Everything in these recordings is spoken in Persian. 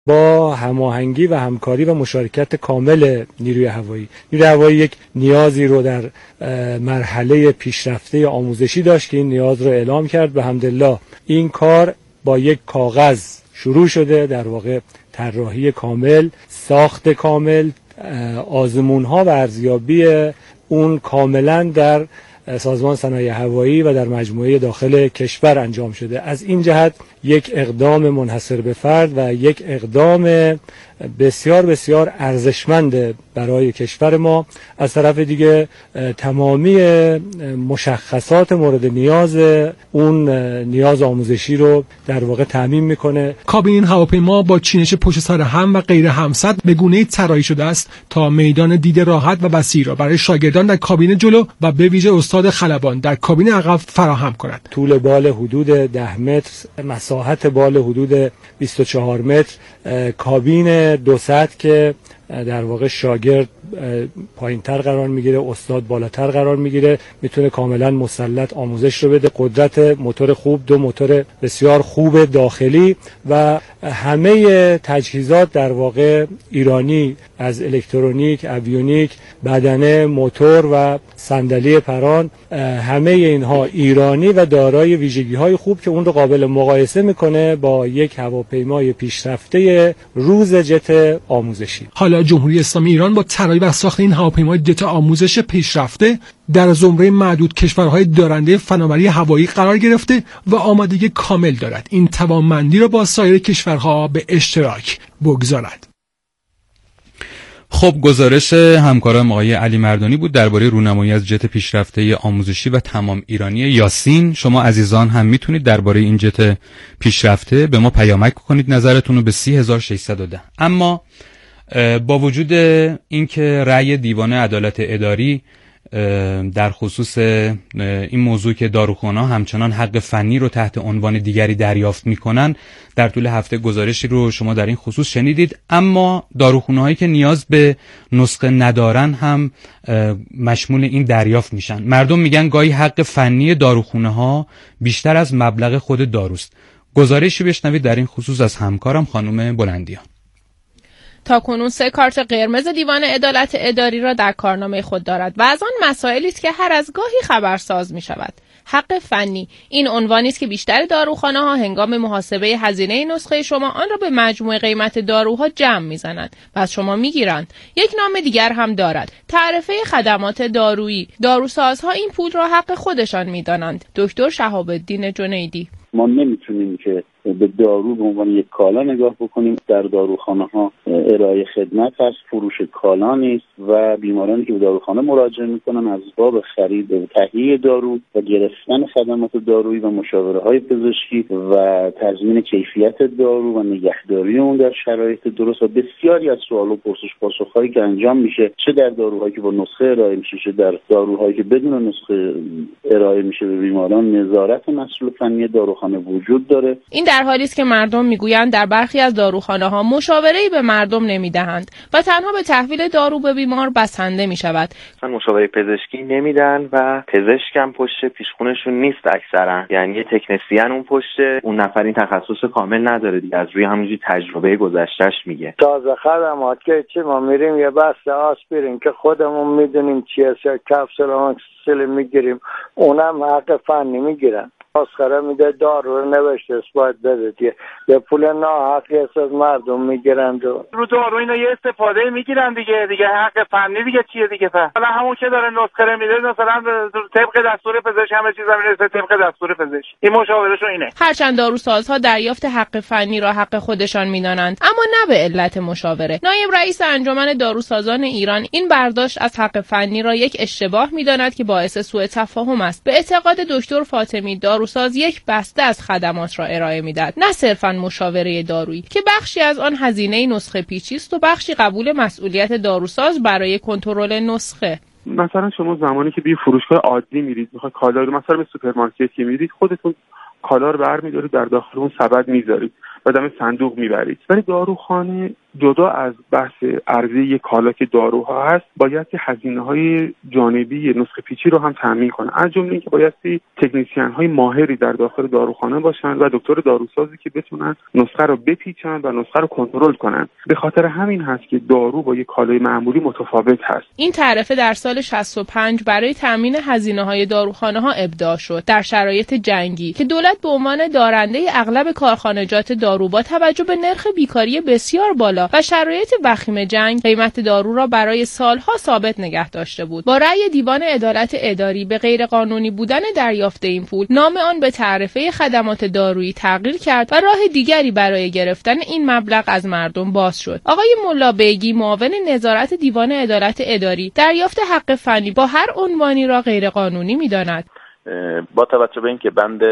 با هماهنگی و همکاری و مشارکت کامل نیروی هوایی. نیروی هوایی یک نیازی رو در مرحله پیشرفته آموزشی داشت که این نیاز رو اعلام کرد. به حمدالله این کار با یک کاغذ شروع شده، در واقع طراحی کامل، ساخت کامل، آزمون‌ها و ارزیابی اون کاملا در سازمان صنایع هوایی و در مجموعه داخل کشور انجام شده. از این جهت یک اقدام منحصر به فرد و یک اقدام بسیار بسیار ارزشمند برای کشور ما. از طرف دیگه تمامی مشخصات مورد نیاز اون نیاز آموزشی رو در واقع تامین میکنه. کابین این هواپیما با چینش پشت سر هم و غیر همسد به گونه‌ای طراحی شده است تا میدان دید راحت و وسیع را برای شاگردان در کابین جلو و به ویژه استاد خلبان در کابین عقب فراهم کند. طول بال حدود 10 متر، مساحت بال حدود 24 متر، کابین دو سطح که در واقع شاگرد پایینتر قرار میگیره، استاد بالاتر قرار میگیره، میتونه کاملا مسلط آموزش رو بده. قدرت موتور خوب، 2 موتور بسیار خوب داخلی و همه تجهیزات در واقع ایرانی، از الکترونیک، اویونیک، بدنه، موتور و صندلی پران، همه اینها ایرانی و دارای ویژگی‌های خوب که اون رو قابل مقایسه میکنه با یک هواپیمای پیشرفته روز جت آموزشی. حالا جمهوری اسلامی ایران با طراحی و ساخت این هواپیمای جت آموزش پیشرفته در زمره معدود کشورهای دارنده فناوری هوایی قرار گرفته و آمادگی کامل دارد این توانمندی را با سایر کشورها به اشتراک بگذارد. خب، گزارش همکارم آقای علی مردانی بود درباره رونمایی از جت پیشرفته آموزشی و تمام ایرانی یاسین. شما عزیزان هم میتونید درباره این جت پیشرفته به ما پیامک کنید نظرتون رو به 30610. اما با وجود اینکه رأی دیوان عدالت اداری در خصوص این موضوع که داروخانه‌ها همچنان حق فنی رو تحت عنوان دیگری دریافت میکنن، در طول هفته گزارشی رو شما در این خصوص شنیدید، اما داروخانه‌هایی که نیاز به نسخه ندارن هم مشمول این دریافت میشن. مردم میگن گاهی حق فنی داروخانه‌ها بیشتر از مبلغ خود داروست. گزارشی بشنوید در این خصوص از همکارم خانم بلندیان. تاکنون 3 کارت قرمز دیوان عدالت اداری را در کارنامه خود دارد و از آن مسائلی است که هر از گاهی خبرساز می شود. حق فنی این عنوانی است که بیشتر داروخانه‌ها هنگام محاسبه هزینه نسخه شما آن را به مجموع قیمت داروها جمع می‌زنند و از شما می‌گیرند. یک نام دیگر هم دارد، تعرفه خدمات دارویی. داروسازها این پول را حق خودشان می‌دانند. دکتر شهاب الدین جنیدی: ما نمیتونیم که به دارو به عنوان یک کالا نگاه بکنیم. در داروخانه ها ارائه خدمت هست، فروش کالا نیست و بیمارانی که به داروخانه مراجعه میکنن از باب خرید و تهیه دارو و گرفتن خدمات دارویی و مشاوره های پزشکی و تضمین کیفیت دارو و نگهداری اون در شرایط درست و بسیاری از سوال و پرسش پاسخ‌هایی که انجام میشه، چه در داروهایی که با نسخه ارائه میشه، چه در داروهایی که بدون نسخه ارائه میشه به بیماران، نظارت مسئول فنی داروخانه وجود داره. این در حالی است که مردم میگویند در برخی از داروخانه‌ها مشاوره‌ای به مردم نمیدهند و تنها به تحویل دارو به بیمار بسنده میشود. مشاوره پزشکی نمیدن و پزشک هم پشت پیشخونشون نیست اکثرا، یعنی یه تکنسین اون پشت، اون نفر این تخصص کامل نداره دیگه، از روی همونجوری تجربه گذشتهش میگه. تازه خدمات که چی ما میریم یه بسته آسپرین که خودمون میدونیم چیه، کپسول آموکسیسیلین میگیریم، اونم حق فنی میگیرن. آسخره میده دارو رو نوشته باید بده دیگه، یه پول ناحقی از مردم میگیرند و رو دارو اینا یه استفاده میگیرن دیگه حق فنی دیگه چیه دیگه؟ حالا همون که داره نسخه میده مثلا طبق دستور پزشک همه چیزا میرسه طبق دستور پزشک، این مشاورهشون اینه. هرچند داروسازها دریافت حق فنی را حق خودشان میدانند، اما نه به علت مشاوره. نایب رئیس انجمن داروسازان ایران این برداشت از حق فنی را یک اشتباه میداند که باعث سوء تفاهم است. به اعتقاد دکتر فاطمی، داروساز یک بسته از خدمات را ارائه میدهد، نه صرفاً مشاوره دارویی که بخشی از آن هزینه نسخه پیچی است و بخشی قبول مسئولیت داروساز برای کنترل نسخه. مثلا شما زمانی که به فروشگاه عادی میرید، میخواید کالا رو مثلا به سوپرمارکت که میرید، خودتون کالا رو برمی‌دارید در داخل اون سبد میذارید و دم صندوق میبرید. ولی داروخانه جدا از بحث عرضه یک کالا که داروها هست، باید که هزینه‌های جانبی نسخه پیچی رو هم تامین کنه. از جمله اینکه باید تکنسین‌های ماهری در داخل داروخانه باشن و دکتر داروسازی که بتونن نسخه رو بپیچن و نسخه رو کنترل کنن. به خاطر همین هست که دارو با یک کالای معمولی متفاوت هست. این تعرفه در سال 65 برای تامین هزینه‌های داروخانه‌ها ابداع شد در شرایط جنگی که دولت به عنوان دارنده اغلب کارخانجات دارو با توجه به نرخ بیکاری بسیار بالا و شرایط وخیم جنگ قیمت دارو را برای سالها ثابت نگه داشته بود. با رأی دیوان عدالت اداری به غیرقانونی بودن دریافت این پول، نام آن به تعرفه خدمات دارویی تغییر کرد و راه دیگری برای گرفتن این مبلغ از مردم باز شد. آقای ملابیگی، معاون نظارت دیوان عدالت اداری، دریافت حق فنی با هر عنوانی را غیرقانونی می‌داند. با توجه به اینکه بند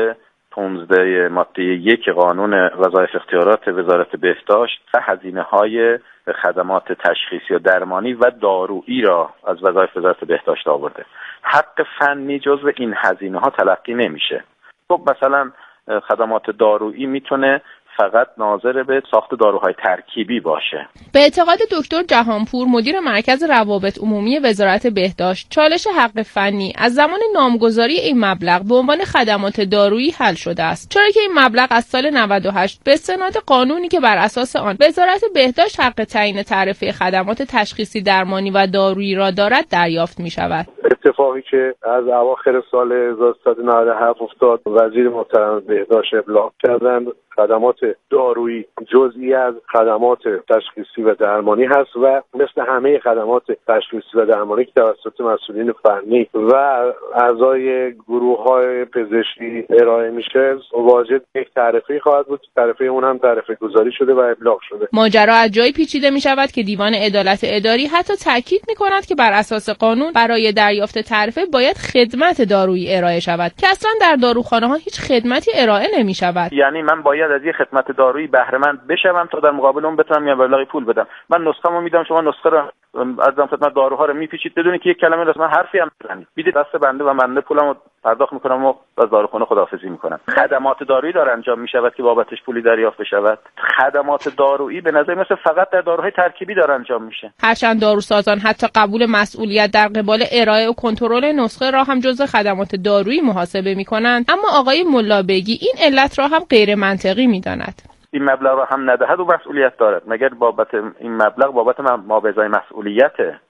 15 ماده 1 قانون وظایف اختیارات وزارت بهداشت هزینه‌های خدمات تشخیصی و درمانی و دارویی را از وظایف وزارت بهداشت آورده، حق فنی جزو این هزینه‌ها تلقی نمیشه. خب مثلا خدمات دارویی میتونه فقط ناظر به ساخت داروهای ترکیبی باشه. به اعتقاد دکتر جهانپور، مدیر مرکز روابط عمومی وزارت بهداشت، چالش حق فنی از زمان نامگذاری این مبلغ به عنوان خدمات دارویی حل شده است، چرا که این مبلغ از سال 98 به استناد قانونی که بر اساس آن وزارت بهداشت حق تعیین تعرفه خدمات تشخیصی درمانی و دارویی را دارد دریافت می شود. اتفاقی که از اواخر سال 1397 افتاد، وزیر محترم بهداشت ابلاغ کردند خدمات دارویی جزئی از خدمات تشخیصی و درمانی هست و مثل همه خدمات تشخیصی و درمانی که توسط مسئولین فنی و اعضای گروه‌های پزشکی ارائه میشه، واجد یک تعرفه خواهد بود. تعرفه اون هم تعرفه گذاری شده و ابلاغ شده. ماجرا از جایی پیچیده می شود که دیوان عدالت اداری حتی تاکید می کند که بر اساس قانون برای دریافت تعرفه باید خدمت دارویی ارائه شود که اصلا در داروخانه‌ها هیچ خدمتی ارائه نمی شود. یعنی من باید از یه خدمت دارویی بهره مند بشم تا در مقابل اون بتونم یه مبلغی پول بدم. من نسخه‌مو میدم، شما نسخه رو از خدمت داروها رو میپیچید بدون که یک کلمه لازم حرفی هم بزنید، میدید دست بنده و بنده پولمو پرداخت میکنم و از داروخانه خداحافظی میکنم. خدمات دارویی داره انجام میشود که بابتش پولی دریافت بشود. خدمات دارویی به نظر مثل فقط در داروهای ترکیبی داره انجام میشه. هرچند داروسازان حتی قبول مسئولیت در قبال ارائه و کنترل نسخه را هم جزء خدمات دارویی محاسبه میکنند، اما آقای ملابیگی این علت را هم غیر منطقی میداند. این مبلغ را هم ندهد و مسئولیت دارد، مگر بابت این مبلغ بابت ما به ازای مسئولیته،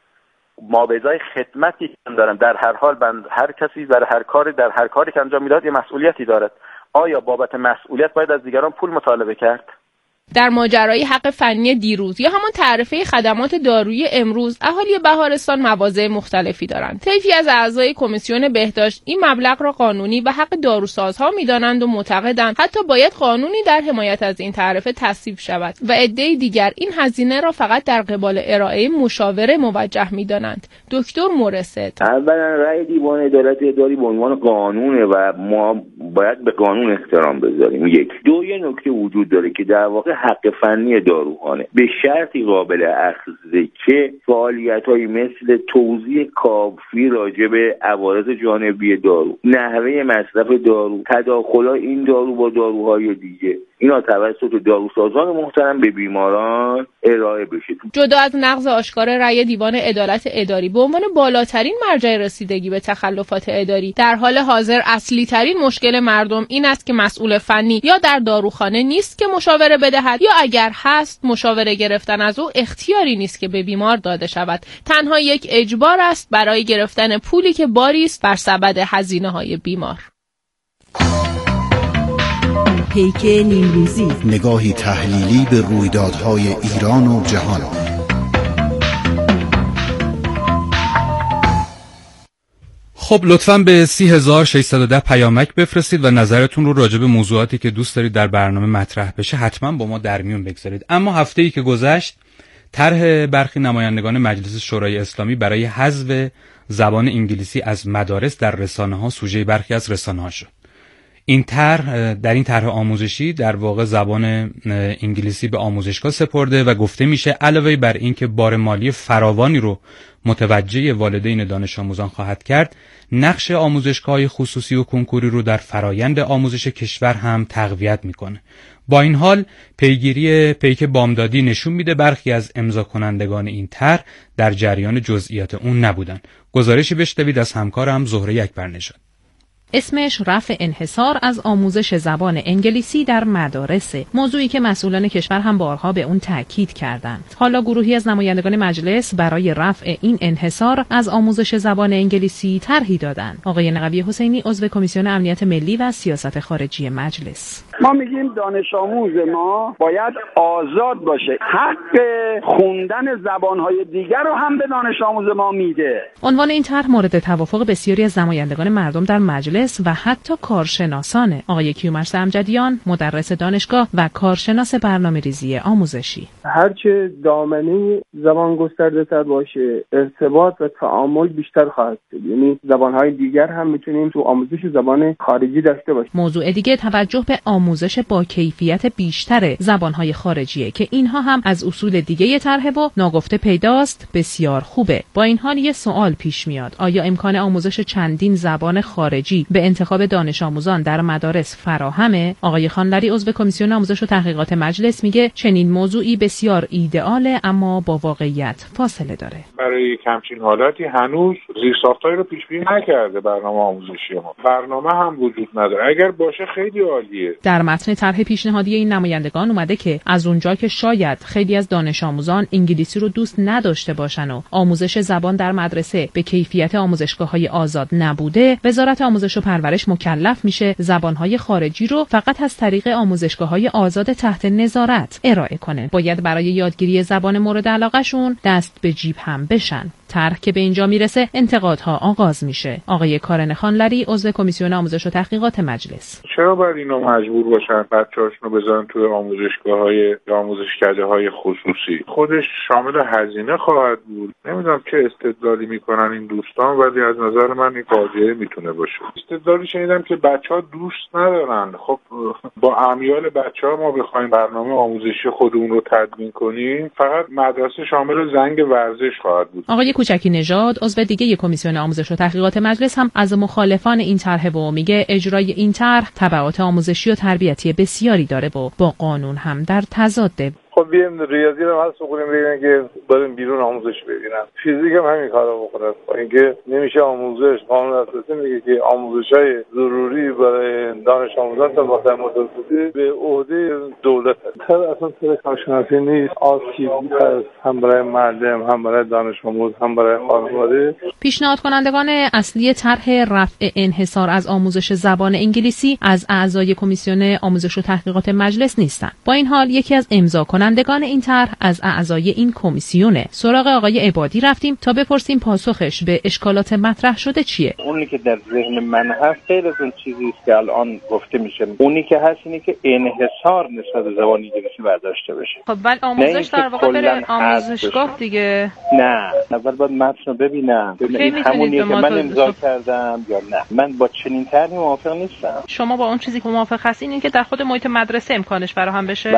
ما به ازای خدمتی که دارن. در هر حال هر کسی در هر کاری که انجام میداد یه مسئولیتی دارد. آیا بابت مسئولیت باید از دیگران پول مطالبه کرد؟ در ماجرای حق فنی دیروز یا همان تعرفه خدمات دارویی امروز، اهالی بهارستان مواضع مختلفی دارند. طیفی از اعضای کمیسیون بهداشت این مبلغ را قانونی و حق داروسازها می‌دانند و معتقدند حتی باید قانونی در حمایت از این تعرفه تصویب شود و عده‌ای دیگر این هزینه را فقط در قبال ارائه مشاوره موجه می‌دانند. دکتر مرسد: اولا رأی دیوان عدالت اداری به عنوان قانونه و ما باید به قانون احترام بذاریم. یک. دو، یه نکته وجود داره که در واقع حق فنی داروخانه به شرطی قابل اخذه که فعالیت‌هایی مثل توضیح کافی راجع به عوارض جانبی دارو، نحوه مصرف دارو، تداخل این دارو با داروهای دیگه، اینا توسط داروسازان محترم به بیماران ارائه بشه. جدا از نقض آشکار رأی دیوان عدالت اداری به عنوان بالاترین مرجع رسیدگی به تخلفات اداری، در حال حاضر اصلی ترین مشکل مردم این است که مسئول فنی یا در داروخانه نیست که مشاوره بدهد، یا اگر هست مشاوره گرفتن از او اختیاری نیست که به بیمار داده شود. تنها یک اجبار است برای گرفتن پولی که باری است بر سبد هزینه‌های بیمار. پیک نیمروزی، نگاهی تحلیلی به رویدادهای ایران و جهان. خب لطفاً به 30610 پیامک بفرستید و نظرتون رو راجع به موضوعاتی که دوست دارید در برنامه مطرح بشه حتما با ما در میون بگذارید. اما هفته‌ای که گذشت، طرح برخی نمایندگان مجلس شورای اسلامی برای حذف زبان انگلیسی از مدارس در رسانه‌ها سوژه برخی از رسانه‌ها شد. این طرح در این طرح آموزشی در واقع زبان انگلیسی به آموزشگاه سپرده و گفته میشه علاوه بر این که بار مالی فراوانی رو متوجه والدین دانش آموزان خواهد کرد، نقش آموزشگاه‌های خصوصی و کنکوری رو در فرایند آموزش کشور هم تقویت میکنه. با این حال پیگیری پیک بامدادی نشون میده برخی از امضا کنندگان این طرح در جریان جزئیات اون نبودن. گزارشی بشنوید از همکارم زهره یکبرنژاد. اسمش رفع انحصار از آموزش زبان انگلیسی در مدارس، موضوعی که مسئولان کشور هم بارها به اون تاکید کردند. حالا گروهی از نمایندگان مجلس برای رفع این انحصار از آموزش زبان انگلیسی طرحی دادند. آقای نقوی حسینی عضو کمیسیون امنیت ملی و سیاست خارجی مجلس: ما میگیم دانش آموز ما باید آزاد باشه، حق خوندن زبانهای دیگر رو هم به دانش آموز ما میده. عنوان این طرح مورد توافق بسیاری از نمایندگان مردم در مجلس و حتی کارشناسان. آقای کیومرث امجدیان، مدرس دانشگاه و کارشناس برنامه‌ریزی آموزشی: هرچه دامنه زبان گسترده تر باشه، ارتباط و تعامل بیشتر خواهد شد. یعنی زبانهای دیگر هم میتونیم تو آموزش زبان خارجی داشته باشیم. موضوع دیگه توجه به آموزش با کیفیت بیشتر زبانهای خارجیه که اینها هم از اصول دیگه طرحه و ناگفته پیداست بسیار خوبه. با این حال یه سوال پیش میاد: آیا امکان آموزش چندین زبان خارجی به انتخاب دانش آموزان در مدارس فراهمه؟ آقای خانلری عضو کمیسیون آموزش و تحقیقات مجلس میگه چنین موضوعی بسیار ایدئاله اما با واقعیت فاصله داره. برای همچین حالتی هنوز زیرساختایی رو پیش بینی نکرده برنامه آموزشی ما. برنامه هم وجود نداره. اگر باشه خیلی عالیه. در متن طرح پیشنهادی این نمایندگان اومده که از اونجا که شاید خیلی از دانش آموزان انگلیسی رو دوست نداشته باشن و آموزش زبان در مدرسه به کیفیت آموزشگاه‌های آزاد نبوده، وزارت آموزش و پرورش مکلف میشه زبانهای خارجی رو فقط از طریق آموزشگاه‌های آزاد تحت نظارت ارائه کنه. باید برای یادگیری زبان مورد علاقه‌شون دست به جیب هم بشن. طرح که به اینجا میرسه انتقادها آغاز میشه. آقای کارن خانلری عضو کمیسیون آموزش و تحقیقات مجلس: چرا باید اینا مجبور باشن بچه‌هاشون رو بذارن توی آموزشگاه‌های یا آموزشکده‌های خصوصی؟ خودش شامل هزینه خواهد بود. نمیدونم چه استدلالی میکنن این دوستان، ولی از نظر من این فاجعه میتونه باشه. استدلالی شنیدم که بچه‌ها دوست ندارن. خب با امیال بچه‌ها ما بخوایم برنامه آموزشی خودمون رو تدوین کنیم، فقط مدرسه شامل زنگ ورزش خواهد بود. آقای کوچکی نژاد عضو دیگه کمیسیون آموزش و تحقیقات مجلس هم از مخالفان این طرح و میگه اجرای این طرح تبعات آموزشی و تربیتی بسیاری داره و با قانون هم در تضاده. خب بیایم ریاضی رو هست بخونیم ببینیم که بریم بیرون آموزش ببینن. فیزیک هم همین کارو بکنه. با اینکه نمیشه آموزش، قانون اساسی میگه که آموزش‌های ضروری برای دانش آموزان تا مقطع متوسطی به عهده دولت است. اصلا طرح کارشناسی نیست. آسیب هست هم برای معلم، هم برای دانش آموز، هم برای خانواده. پیشنهاد کنندگان اصلی طرح رفع انحصار از آموزش زبان انگلیسی از اعضای کمیسیون آموزش و تحقیقات مجلس نیستند. با این حال یکی از امضا کنندگان این طرح از اعضای این کمیسیونه. سراغ آقای عبادی رفتیم تا بپرسیم پاسخش به اشکالات مطرح شده چیه. اونی که در ذهن من هست غیر از اون چیزی است که الان گفته میشه. اونی که هست اینه که انحصار نسبت به زبان انگلیسی برداشته بشه. خب ولی آموزش در واقع بره آموزشگاه دیگه. نه، اول باید متن رو ببینم. همونیه که من امضا کردم یا نه. من با چنین طرحی موافق نیستم. شما با اون چیزی که موافق هستین این که در خود محیط مدرسه امکانش فراهم بشه؟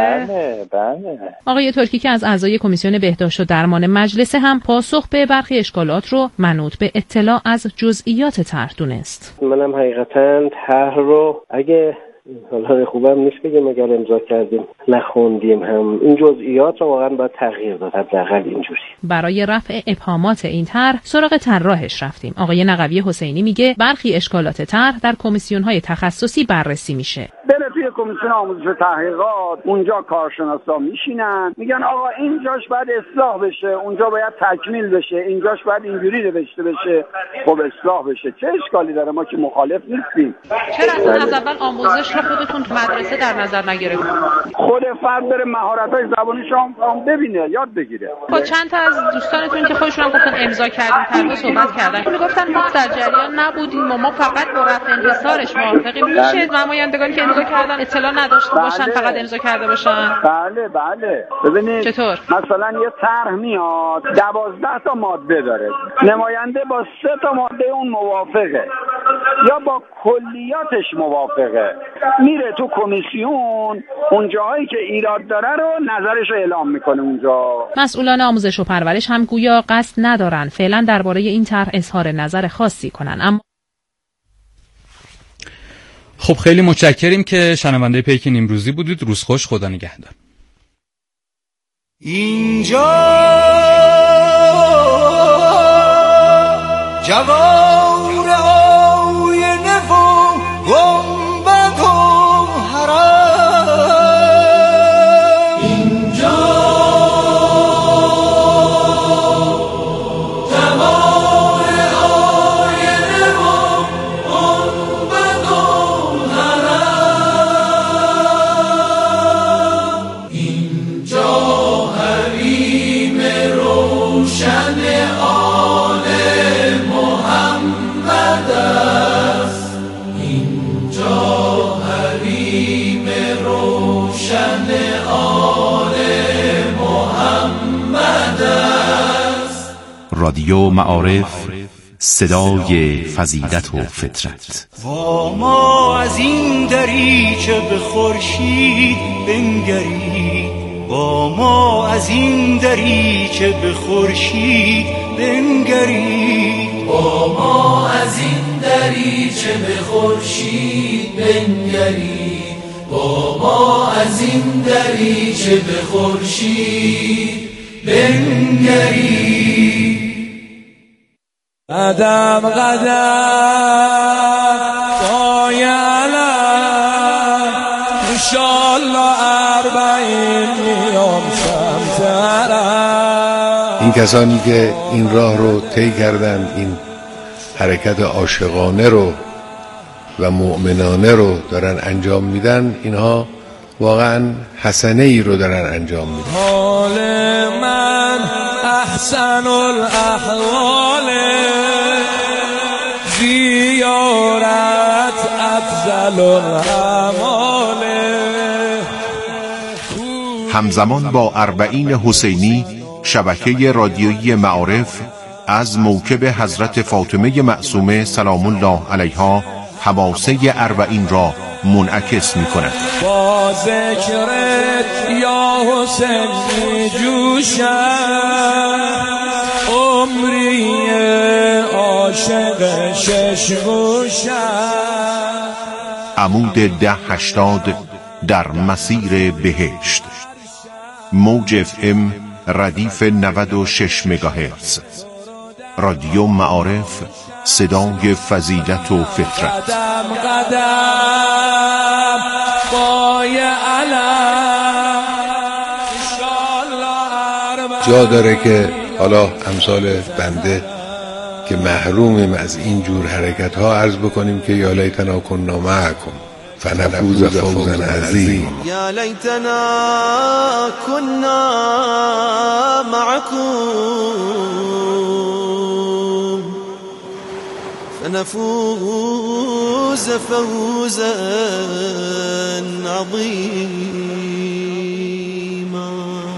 بله. آقای ترکی که از اعضای کمیسیون بهداشت و درمان مجلس هم پاسخ به برخی اشکالات رو منوط به اطلاع از جزئیات طرح دونست. منم حقیقتا طرح رو اگه حالا خوبم نیست بگم اگر امضا کردیم نخوندیم هم این جزئیات رو واقعا باید تغییر داد، حداقل اینجوری. برای رفع ابهامات این طرح سراغ طراحش رفتیم. آقای نقوی حسینی میگه برخی اشکالات طرح در کمیسیون‌های تخصصی بررسی میشه. بره توی کمیسیون آموزش و تحقیقات، اونجا کارشناسا میشینن میگن آقا اینجاش باید اصلاح بشه، اونجا باید تکمیل بشه، اینجاش باید اینجوری نوشته بشه، خب اصلاح بشه. چه اشکالی داره؟ ما که مخالف نیستیم. چرا از اول آموزش رو خودتون تو مدرسه در نظر نگرفتید؟ خود فرد بره مهارت‌های زبانیش هم ببینه، یاد بگیره. با چند تا از دوستانتون که خودشون هم گفتن امضا کردیم طرح صحبت کردن، میگفتن ما در جریان نبودیم و ما فقط با رفع انحصارش موافقیم. میشه نمایندگانی که امضا کردن اطلاع نداشته باشن، فقط امضا کرده باشن؟ بله. ببینید چطور؟ مثلا یه طرح میاد 12 تا ماده داره، نماینده با 3 تا ماده اون موافقه، یا با کلیاتش موافقه، میره تو کمیسیون، اون جاهایی که ایراد داره رو نظرش رو اعلام میکنه اونجا. مسئولان آموزش و پرورش هم گویا قصد ندارن فعلا درباره این طرح اظهار نظر خاصی کنن. اما خب خیلی متشکریم که شنونده پیک نیمروزی بودید. روز خوش، خدا نگهدار. اینجا جوار آینه و گنبد و حرم، اینجا جوار آینه و گنبد و حرم، اینجا حریم روشن آل محمد است، اینجا حریم روشن آل محمد است. رادیو معارف، صدای فضیلت و فطرت. و ما از این دریچه به خورشید بنگرید، با ما از این دریچه به خورشید بنگرید، با ما از این دریچه به خورشید بنگرید، با ما از این دریچه به خورشید بنگرید. قدم قدم پای علم، انشالله 40 میام سمترم. این کسانی که این راه رو طی کردن، این حرکت عاشقانه رو و مؤمنانه رو دارن انجام میدن، اینها واقعا حسنه ای رو دارن انجام میدن. حال من احسن الاحوال، زیارت افضل الاعمال. همزمان با 40 حسینی، شبکه رادیویی معارف از موکب حضرت فاطمه معصومه سلام الله علیها حماسه 40 را منعکس می کند. با ذکرت یا حسین می جوشم، عمری عاشق ششگوشم. عمود 1080 در مسیر بهشت، موج FM ردیف 96 مگاهرتز. رادیو معارف، صدای فضیلت و فطرت. قدم قدم پای علم، جا داره که حالا امثال بنده که محرومیم از این جور حرکت ها عرض بکنیم که یا لیتنا کنا معکم فنفوز فوزا عظیما. یا لیتنا کنا معکم فنفوز فوزا عظیما.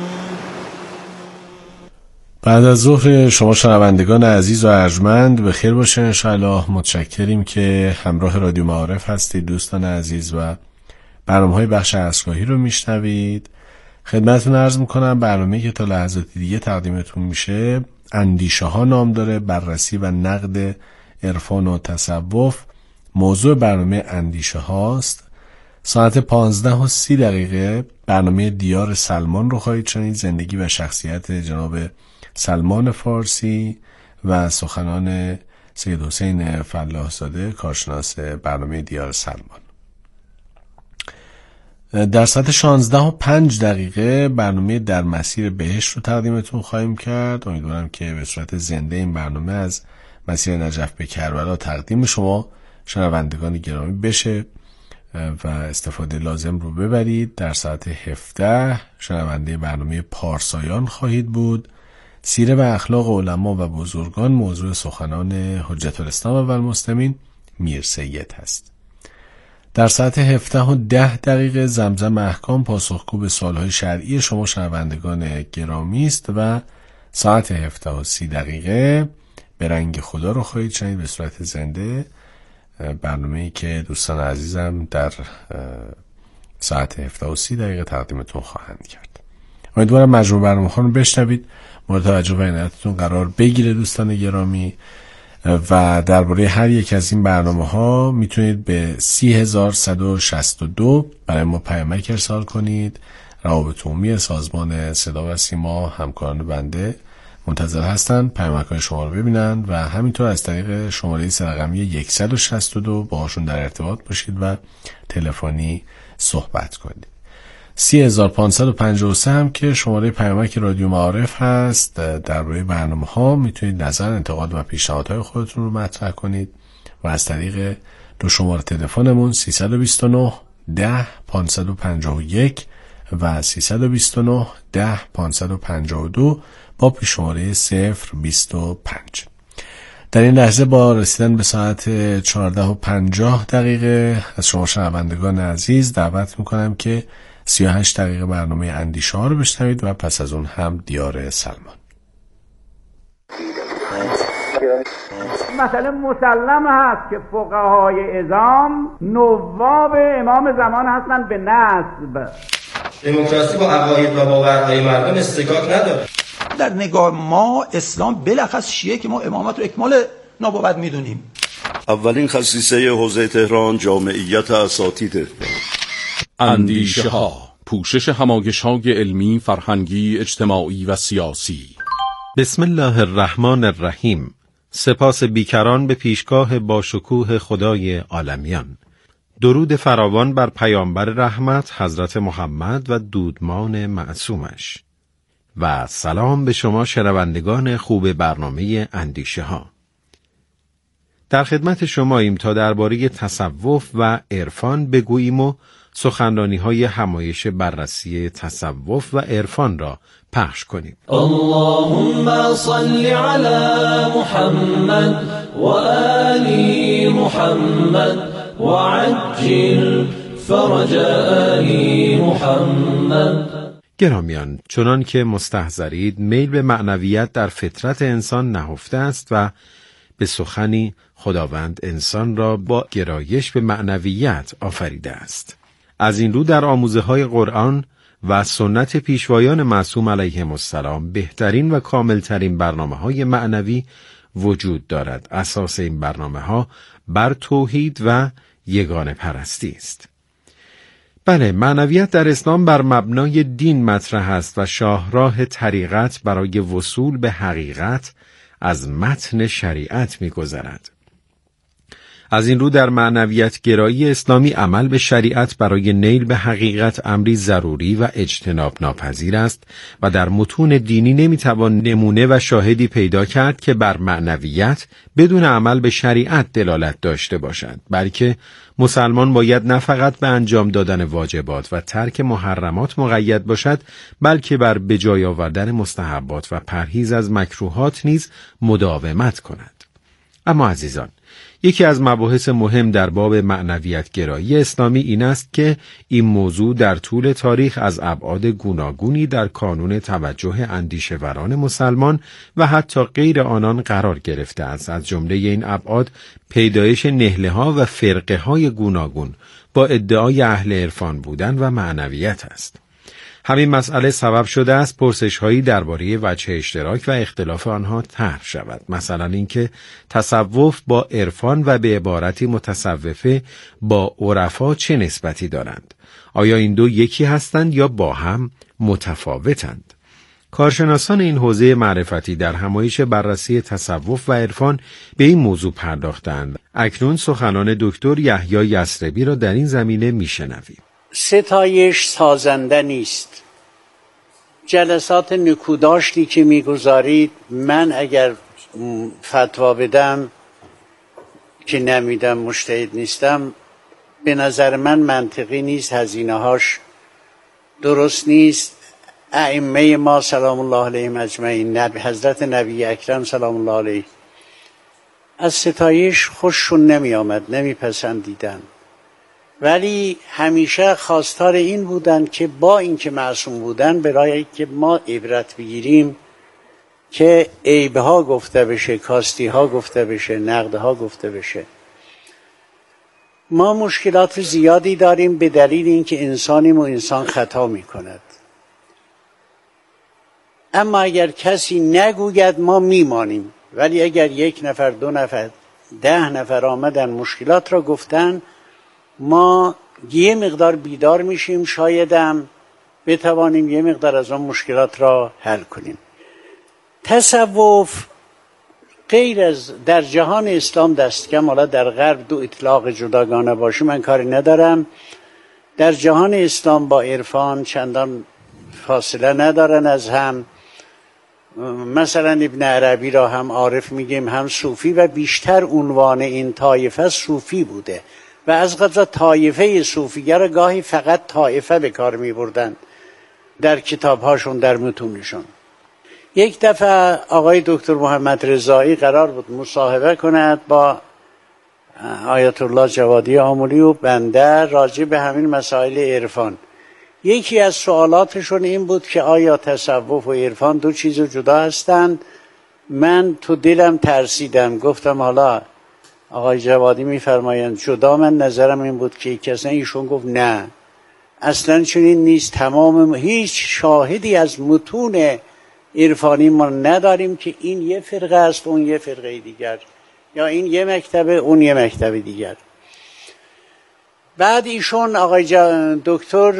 بعد از ظهر شما شنوندگان عزیز و ارجمند به خیر باشین انشاءالله. متشکریم که همراه رادیو معارف هستید دوستان عزیز و برنامه‌های بخش عصرگاهی رو میشنوید. خدمتتون عرض میکنم برنامه‌ای که تا لحظات دیگه تقدیمتون میشه اندیشه ها نام داره، بررسی و نقد عرفان و تصوف. موضوع برنامه اندیشه هاست. ساعت 15:30 برنامه دیار سلمان رو خواهید شنید، زندگی و شخصیت جناب سلمان فارسی و سخنان سید حسین فلاح‌زاده کارشناس برنامه دیار سلمان. در ساعت 16:05 برنامه در مسیر بهشت رو تقدیمتون خواهیم کرد. امیدوارم که به صورت زنده این برنامه از مسیر نجف به کربلا تقدیم شما شنوندگان گرامی بشه و استفاده لازم رو ببرید. در ساعت 17 شنونده برنامه پارسایان خواهید بود. سیره و اخلاق علما و بزرگان موضوع سخنان حجت الاسلام و المسلمین میر سید هست. در ساعت 17:10 زمزم احکام پاسخگو به سوالهای شرعی شما شنوندگان گرامی است و ساعت 17:30 به رنگ خدا رو خواهید شنید به صورت زنده برنامه‌ای که دوستان عزیزم در ساعت 17:30 تقدیمتون خواهند کرد. امیدوارم مجموع برنامه‌ها رو بشنوید، مورد توجه و عنایتتون قرار بگیره دوستان گرامی. و درباره هر یک از این برنامه‌ها میتونید به 30162 برای ما پیامک ارسال کنید. روابط عمومی سازمان صدا و سیما همکاران بنده منتظر هستن پیامک‌های شما رو ببینن و همینطور از طریق شماره رقمی 162 باهاشون در ارتباط باشید و تلفنی صحبت کنید. 3553 هم که شماره پیامک رادیو معارف هست. درباره برنامه‌ها میتونید نظر، انتقاد و پیشنهادهای خودتون رو مطرح کنید و از طریق دو شماره تلفنمون 329 10 551 و 329 10 552 با پیش شماره 025. در این لحظه با رسیدن به ساعت 14:50 از شما شنوندگان عزیز دعوت میکنم که 38 دقیقه برنامه اندیشه ها رو بشنوید و پس از اون هم دیار سلمان. مثلا مسلم هست که فقهای اعظام نواب امام زمان هستند به نسب. دموکراسی با عقاید و باورهای مردم استکاک نداره. در نگاه ما اسلام بلخص شیعه که ما امامت رو اکمال نبوت میدونیم. اولین خصیصه حوزه تهران جامعیت اساتید. اندیشه ها، پوشش همایش های علمی، فرهنگی، اجتماعی و سیاسی. بسم الله الرحمن الرحیم. سپاس بیکران به پیشگاه باشکوه خدای عالمیان. درود فراوان بر پیامبر رحمت حضرت محمد و دودمان معصومش و سلام به شما شنوندگان خوب برنامه اندیشه ها. در خدمت شماییم تا درباره تصوف و عرفان بگوییم و سخنرانی‌های همایش بررسی تصوف و عرفان را پخش کنیم. اللهم صل علی محمد و آل محمد و عجل فرج آل محمد. گرامیان، چنان که مستحضرید میل به معنویت در فطرت انسان نهفته است و به سخنی خداوند انسان را با گرایش به معنویت آفریده است. از این رو در آموزه‌های قرآن و سنت پیشوایان معصوم علیهم السلام بهترین و کاملترین برنامه‌های معنوی وجود دارد. اساس این برنامه‌ها بر توحید و یگانه پرستی است. بله، معنویت در اسلام بر مبنای دین مطرح است و شاهراه طریقت برای وصول به حقیقت از متن شریعت می‌گذرد. از این رو در معنویت گرایی اسلامی عمل به شریعت برای نیل به حقیقت امری ضروری و اجتناب ناپذیر است و در متون دینی نمیتوان نمونه و شاهدی پیدا کرد که بر معنویت بدون عمل به شریعت دلالت داشته باشد، بلکه مسلمان باید نه فقط به انجام دادن واجبات و ترک محرمات مقید باشد، بلکه بر به جای آوردن مستحبات و پرهیز از مکروهات نیز مداومت کند. اما عزیزان، یکی از مباحث مهم در باب معنویت گرایی اسلامی این است که این موضوع در طول تاریخ از ابعاد گوناگونی در کانون توجه اندیشه‌وران مسلمان و حتی غیر آنان قرار گرفته است. از جمله این ابعاد پیدایش نهله‌ها و فرقه‌های گوناگون با ادعای اهل عرفان بودن و معنویت است. همین مسئله سبب شده است پرسش‌هایی درباره وجه اشتراک و اختلاف آنها طرح شود. مثلا اینکه تصوف با عرفان و به عبارتی متصوفه با عرفا چه نسبتی دارند؟ آیا این دو یکی هستند یا با هم متفاوتند؟ کارشناسان این حوزه معرفتی در همایش بررسی تصوف و عرفان به این موضوع پرداختند. اکنون سخنان دکتر یحیی یثربی را در این زمینه میشنویم. ستایش سازنده نیست. جلسات نکوداشتی که میگذارید، من اگر فتوا بدم که نمیدم، مجتهد نیستم، به نظر من منطقی نیست، هزینه هاش درست نیست. ائمه ما سلام الله علیهم اجمعین، حضرت نبی اکرم سلام الله علیه، از ستایش خوششون نمی آمد، نمی پسندیدن، ولی همیشه خواستار این بودن که با اینکه معصوم بودن برای که ما عبرت بگیریم که عیبها گفته بشه، کاستیها گفته بشه، نقدها گفته بشه. ما مشکلات زیادی داریم به دلیل اینکه انسانیم و انسان خطا میکند. اما اگر کسی نگوید ما میمانیم، ولی اگر 1 نفر 2 نفر 10 نفر آمدن مشکلات را گفتن، ما یه مقدار بیدار میشیم، شایدم بتوانیم یه مقدار از آن مشکلات را حل کنیم. تصوف غیر از در جهان اسلام دستکم، حالا در غرب 2 اطلاق جداگانه باشه من کاری ندارم، در جهان اسلام با عرفان چندان فاصله ندارن از هم. مثلا ابن عربی را هم عارف میگیم هم صوفی، و بیشتر عنوان این طایفه صوفی بوده و از قضا طایفه صوفیه را گاهی فقط طایفه به کار میبردن در کتابهاشون، در متونشون. یک دفعه آقای دکتر محمد رضایی قرار بود مصاحبه کند با آیت الله جوادی آملی و بنده راجع به همین مسائل عرفان. یکی از سوالاتشون این بود که آیا تصوف و عرفان 2 چیز جدا هستند؟ من تو دلم ترسیدم، گفتم حالا آقای جوادی میفرمایند جدا، من نظرم این بود که یکی از ایشون گفت نه اصلا چنین نیست، تمام هیچ شاهدی از متون عرفانی ما نداریم که این یه فرقه است اون یه فرقه دیگر، یا این یه مکتبه اون یه مکتب دیگر. بعد ایشون آقای دکتر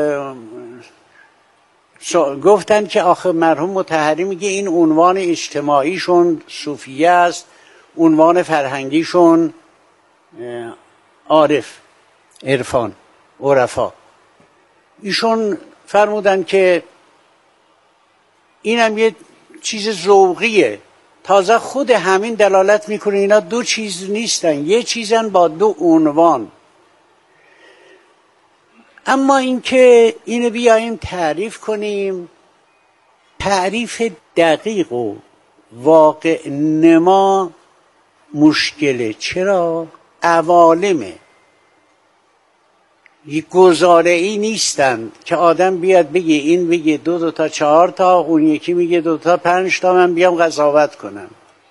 گفتن که آخه مرحوم مطهری میگه این عنوان اجتماعیشون صوفیه است، عنوان فرهنگیشون عارف، عرفان، عرفا. ایشون فرمودن که اینم یه چیز ذوقیه، تازه خود همین دلالت میکنه اینا 2 چیز نیستن، یه چیزن با 2 عنوان. اما اینکه اینو بیاییم تعریف کنیم، تعریف دقیق و واقع نما مشکله. چرا؟ عوالمه، یک گزاره‌ای نیستن که آدم بیاد بگه این بگه 2 تا 4 تا، اون یکی میگه 2 تا 5 تا، من بیام قضاوت کنم.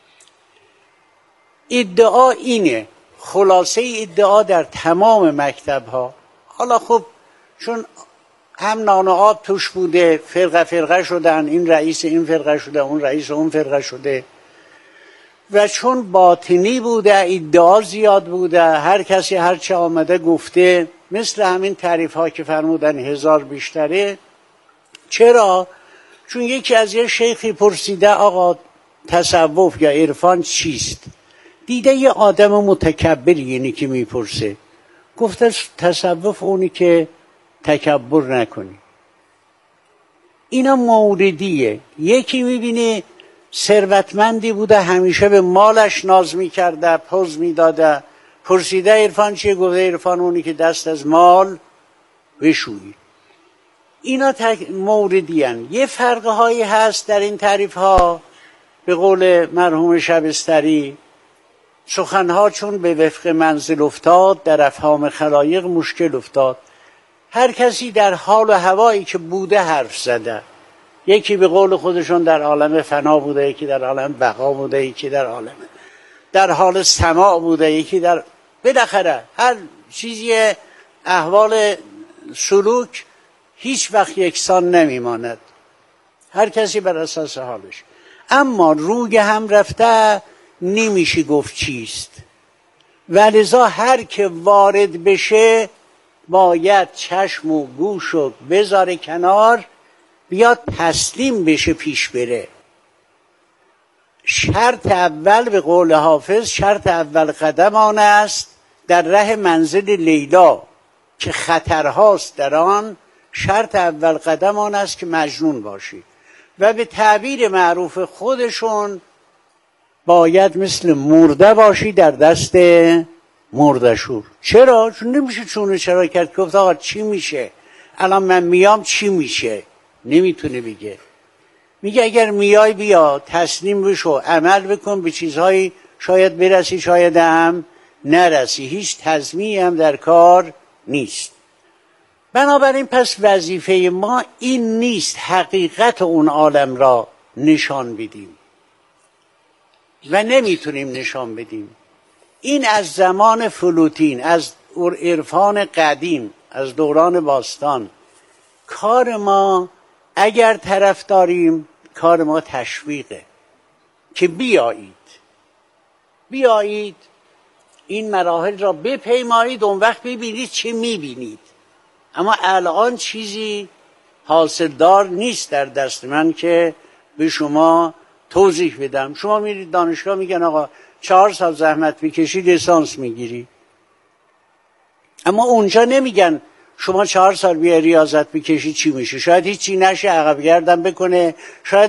ادعا اینه، خلاصه ادعا در تمام مکتب ها. حالا خب چون هم نان و آب توش بوده، فرقه فرقه شدن، این رئیس این فرقه شده، اون رئیس اون فرقه شده، و چون باطنی بوده ادعا زیاد بوده، هر کسی هر چه آمده گفته، مثل همین تعریف ها که فرمودن 1000 بیشتره. چرا؟ چون یکی از یه شیخی پرسیده آقا تصوف یا عرفان چیست؟ دیده یه آدم متکبر یعنی که میپرسه، گفته تصوف اونی که تکبر نکنی. اینا موردیه. یکی میبینه ثروتمندی بوده همیشه به مالش ناز میکرده، پوز میداده، پرسیده عرفان چیه؟ گفته عرفان اونی که دست از مال بشویی. اینا موردی هن. یه فرقه هایی هست در این تعریف ها. به قول مرحوم شبستری، سخنها چون به وفق منزل افتاد، در افهام خلایق مشکل افتاد. هر کسی در حال و هوایی که بوده حرف زده. یکی به قول خودشون در عالم فنا بوده، یکی در عالم بقا بوده، یکی در حال سماع بوده، یکی در بالاخره هر چیزی. احوال سلوک هیچ وقت یکسان نمیماند، هر کسی بر اساس حالش. اما روی هم رفته نمیشه گفت چیست، ولذا هر که وارد بشه باید چشم و گوش و بذاره کنار، بیاد تسلیم بشه، پیش بره. شرط اول به قول حافظ، شرط اول قدم آن است در ره منزل لیلا که خطرهاست در آن. شرط اول قدم آن است که مجنون باشی، و به تعبیر معروف خودشون باید مثل مرده باشی در دست مردشور. چرا؟ چون نمیشه چونه چرا کرد. گفت آقا چی میشه؟ الان من میام چی میشه؟ نمیتونه بگه. میگه اگر میای بیا، تسلیم بشو، عمل بکن به چیزهایی، شاید برسی شاید هم نرسی. هیچ تضمینی هم در کار نیست. بنابراین پس وظیفه ما این نیست حقیقت اون عالم را نشان بدیم و نمیتونیم نشان بدیم. این از زمان فلوتین، از عرفان قدیم، از دوران باستان، کار ما اگر طرف داریم، کار ما تشویقه که بیایید این مراحل را بپیمایید، اون وقت ببینید چه میبینید. اما الان چیزی حاصلدار نیست در دست من که به شما توضیح بدم. شما میرید دانشگاه میگن آقا 4 سال زحمت بکشی لیسانس میگیری، اما اونجا نمیگن شما 4 سال بیا ریاضت بکشی چی میشه. شاید هیچی نشه، عقب گردم بکنه، شاید